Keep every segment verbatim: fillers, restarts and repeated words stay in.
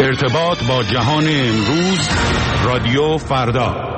ارتباط با جهان امروز، رادیو فردا.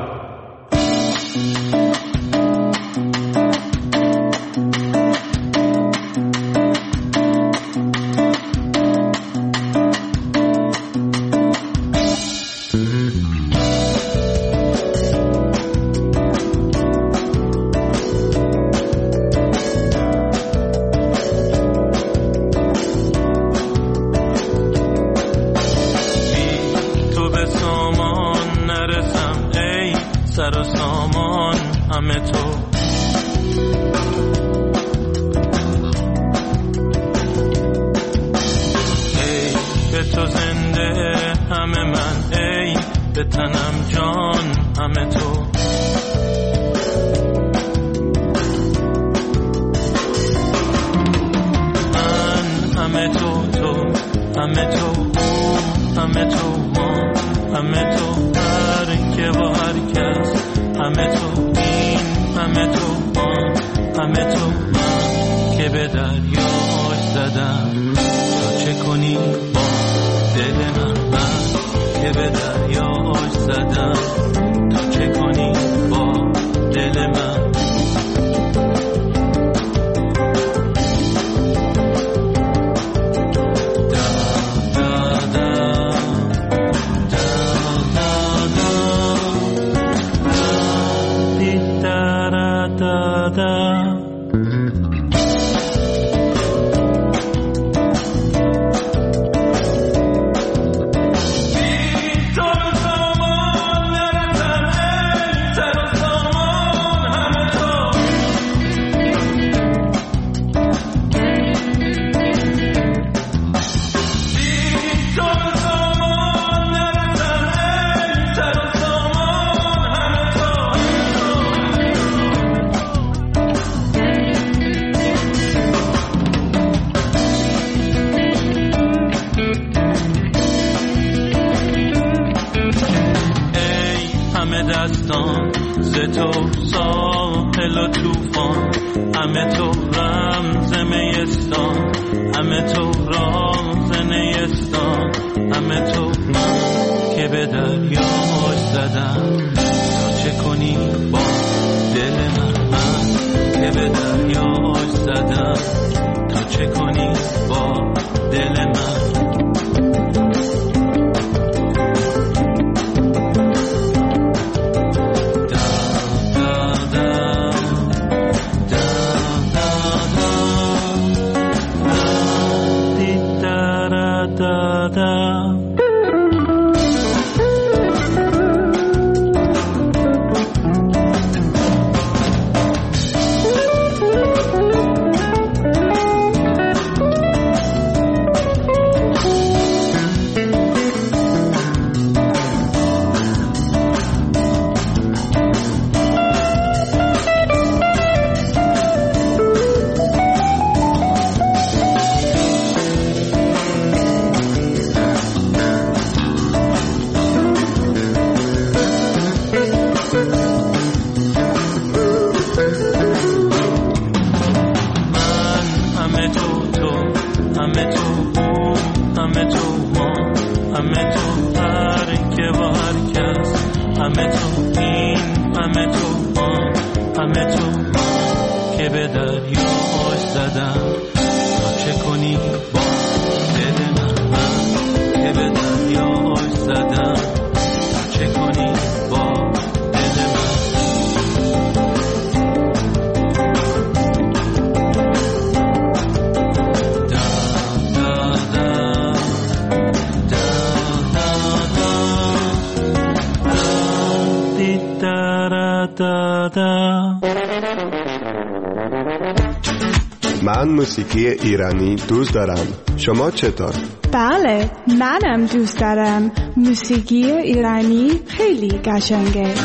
من موسیقی ایرانی دوست دارم. شما چطور؟ بله، منم دوست دارم. موسیقی ایرانی خیلی قشنگه.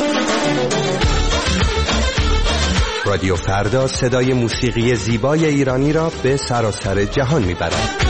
رادیو فردا صدای موسیقی زیبای ایرانی را به سراسر جهان میبرد.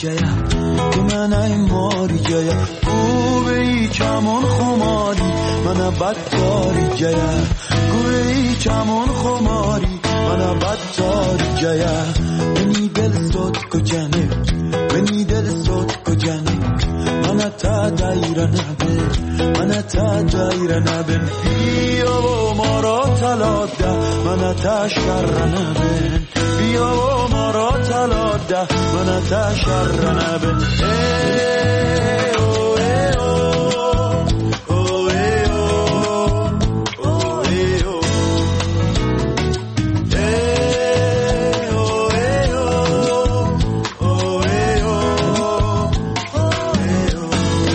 جایا که من ای ماری جایا گوه ای چمون خماری من بدداری جایا گوه ای چمون خماری من بدداری جایا منی دل سوت کجانه منی دل سوت کجانه من تا دایره نبن من تا دایره نبن بیا و ما را طلا ده من تا شر نبن بیا و ما را طلا ده من تا شر نبن ای او ای او او ای او او ای او ای او ای او او ای او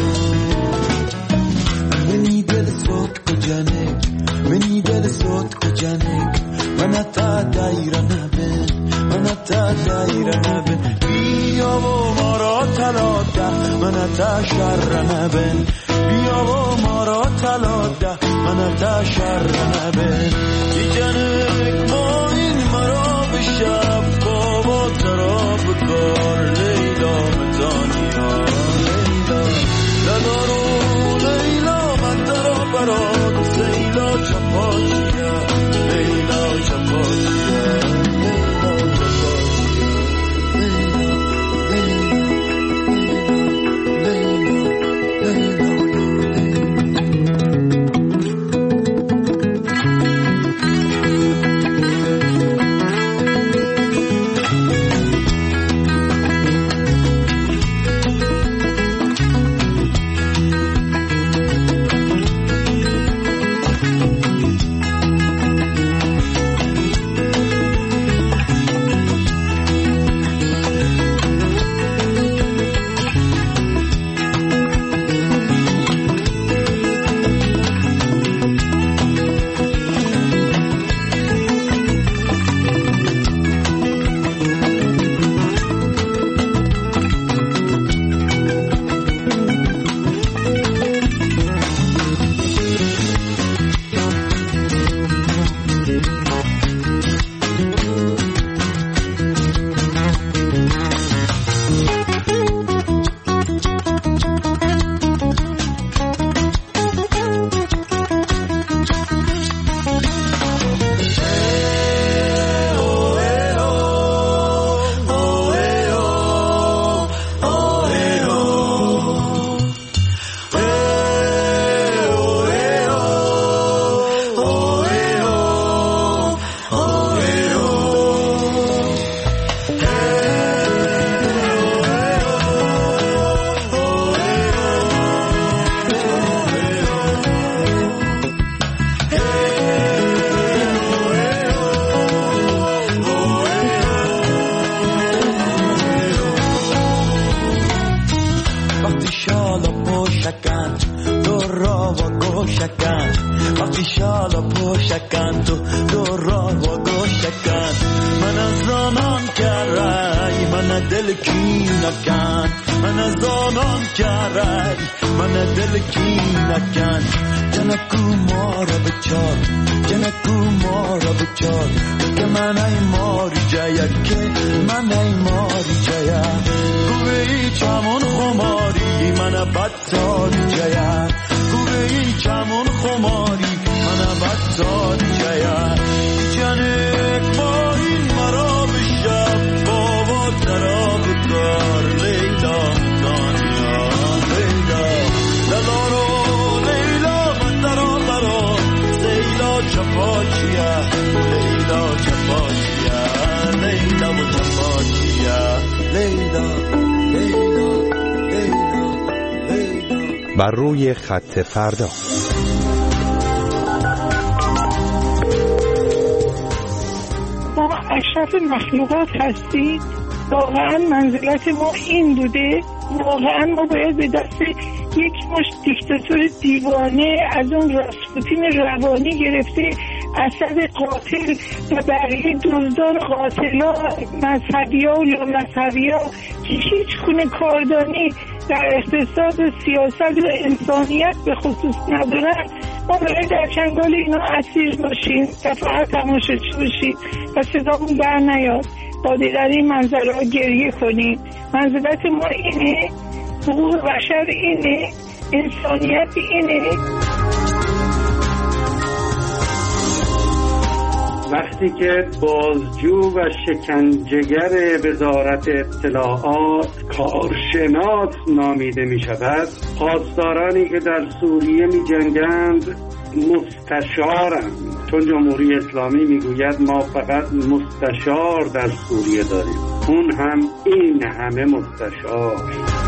منی دل سوت کجانه منی دل سوت کجانه من تا دایره نبن من تا دایره نبن بیا و ما را طلا ده من تا شر نبن بیا و ما را طلا ده من تا شر نبن کی جنگ ما این مرا به شب بابا ترا بکار لیلا مزانیا لیلا لدارو لیلا من ترا برات لیلا چپاشیا لیلا چپاشیا بر روی خط فردا. ما اشرف مخلوقات هستید. واقعا منزلت ما این بوده. واقعا ما باید به دست یک مش دیکتاتور دیوانه از اون راسپوتین روانی گرفته اسد قاتل و بقیه دزدان قاتلا مذهبی ها و لامذهبی ها که هیچ گونه کاردانی در اقتصاد و سیاست و انسانیت به خصوص ندارن، ما باید در چنگال اینا اسیر باشیم و فقط تماشاچی باشیم و صدامون بر نیاد. با دیدن این منظره ها گریه کنیم. منزلت ما اینه، حقوق بشر اینه، انسانیت اینه. وقتی که بازجو و شکنجهگر وزارت اطلاعات کارشناس نامیده می شود، پاسدارانی که در سوریه می جنگند مستشارند، چون جمهوری اسلامی می گوید ما فقط مستشار در سوریه داریم، اون هم این همه مستشار.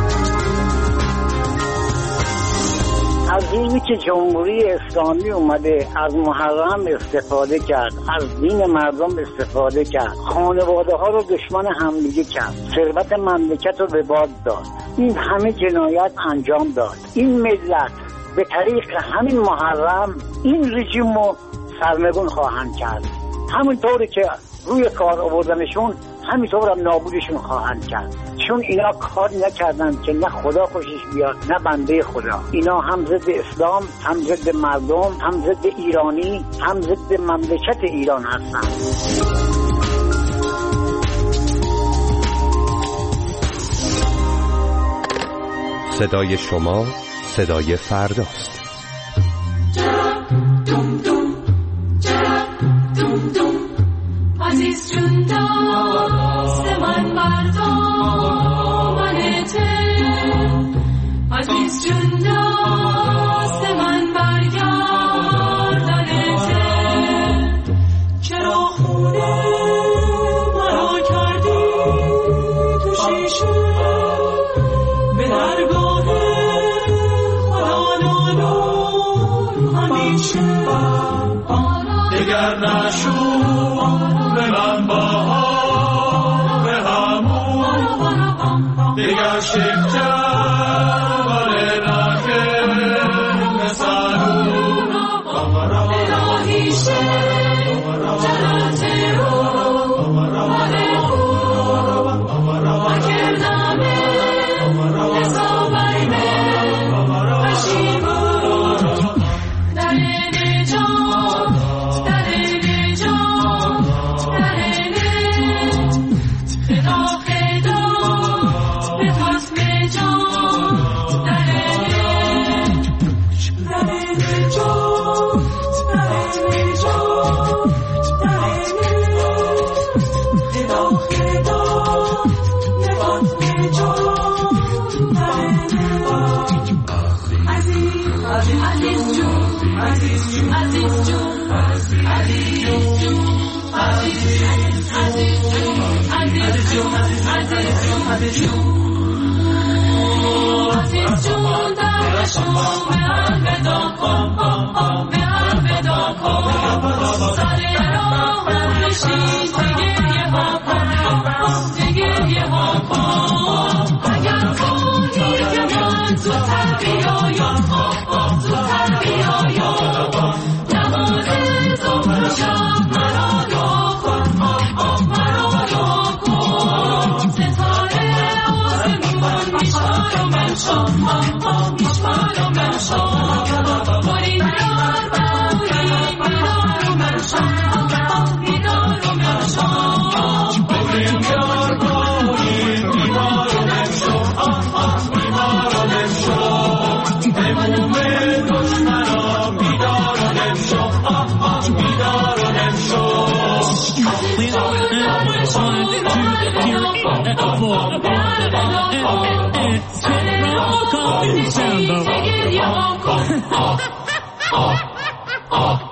از روزی که جمهوری اسلامی اومده از محرم استفاده کرد، از دین مردم استفاده کرد، خانواده ها رو دشمن همدیگه کرد، ثروت مملکت رو به باد داد، این همه جنایت انجام داد. این ملت به طریق همین محرم این رژیم رو سرنگون خواهند کرد، همونطوری که روی کار آوردنشون همینطور هم نابودشون خواهند کرد، چون اینا کار نکردن که نه خدا خوشش بیاد نه بنده خدا. اینا هم ضد اسلام، هم ضد مردم، هم ضد ایرانی، هم ضد مملکت ایران هستن. صدای شما صدای فرداست. عزیز جون دست من بردامنته، عزیز جون دست من برگردنته، چرا خونه مرا کردی تو شیشه، به درگاه خدا نالون همیشه، دگر نشو به من بهار همون، دیگر شکر ولی نکه مثلون، الهی شد جلت رو ولی خون نکردمه حسابیمه پشیمون، در نجات در Oh,